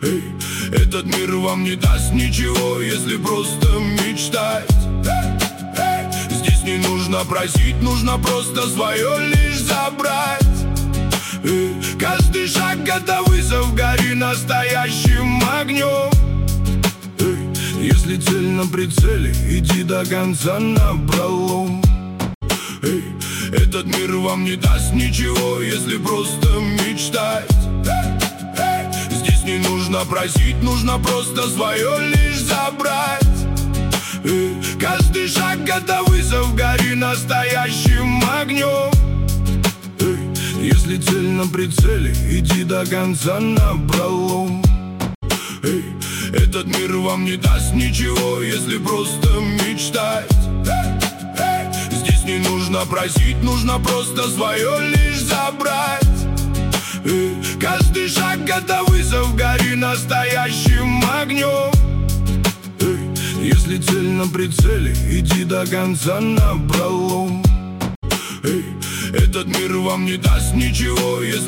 Эй, этот мир вам не даст ничего, если просто мечтать. Здесь не нужно просить, нужно просто свое лишь забрать. Каждый шаг — это вызов, гори настоящим огнем. Если цель на прицеле, иди до конца напролом. Этот мир вам не даст ничего, если просто мечтать. Здесь не нужно просить, нужно просто свое лишь забрать. Каждый шаг — это вызов, гори настоящим огнем. Если цель на прицеле, иди до конца напролом. Этот мир вам не даст ничего, если просто мечтать. Здесь не нужно просить, нужно просто свое лишь забрать. Каждый шаг — это вызов, гори настоящим огнем. Если цель на прицеле, иди до конца напролом. Этот мир вам не даст ничего, если